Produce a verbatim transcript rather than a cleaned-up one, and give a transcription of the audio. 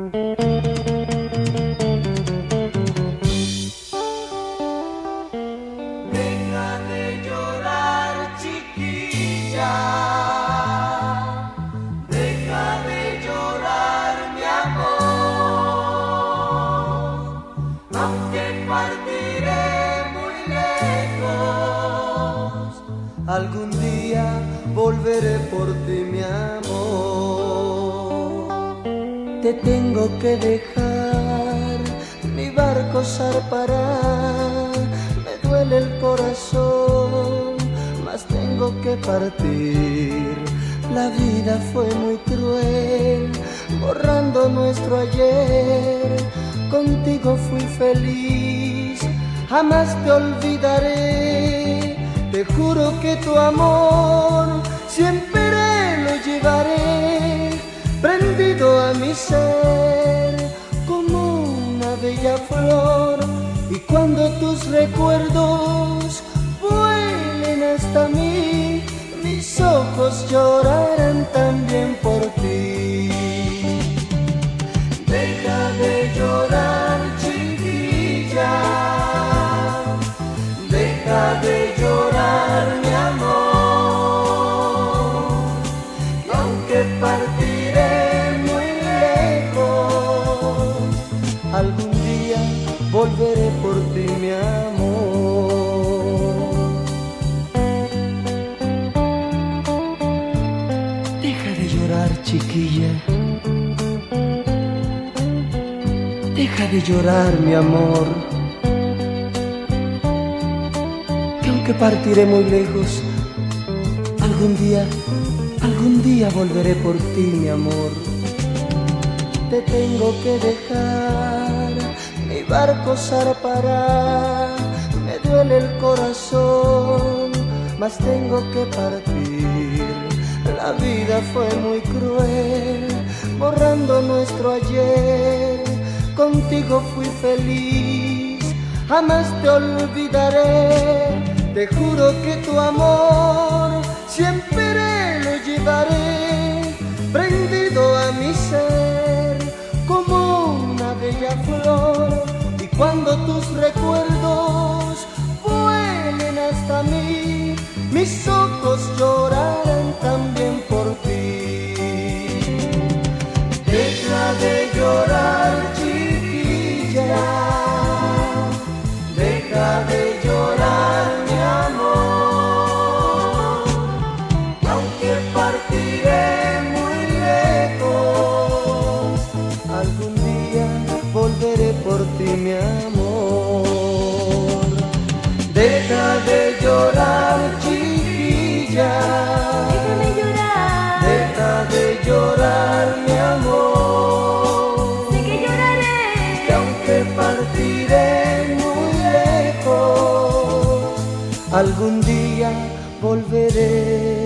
Algún día volveré por ti, mi amor. Te tengo que dejar, mi barco zarpará. Me duele el corazón, mas tengo que partir. La vida fue muy cruel, borrando nuestro ayer. Contigo fui feliz, jamás te olvidaré. Te juro que tu amor siempre lo llevaré, prendido a mi ser como una bella flor. Y cuando tus recuerdos vuelen hasta mí, mis ojos llorarán también por ti. Deja de llorar, chiquilla, deja de llorar, mi amor, que aunque partiré muy lejos, algún día volveré por ti, mi amor. Deja de llorar, chiquilla, deja de llorar, mi amor, que partiré muy lejos. Algún día, algún día volveré por ti, mi amor. Te tengo que dejar, mi barco zarpará. Me duele el corazón, mas tengo que partir. La vida fue muy cruel, borrando nuestro ayer. Contigo fui feliz, jamás te olvidaré. Te juro que tu amor siempre lo llevaré, prendido a mi ser como una bella flor. Y cuando tus recuerdos vuelen hasta mí, mis ojos llorarán también por ti. Deja de llorar, chiquilla, deja de llorar, mi amor, que aunque partiré muy lejos, algún día volveré por ti, mi amor. Deja de llorar, chiquilla, déjame llorar, deja de llorar, mi amor, sé que lloraré, que aunque partiré muy lejos, algún día volveré.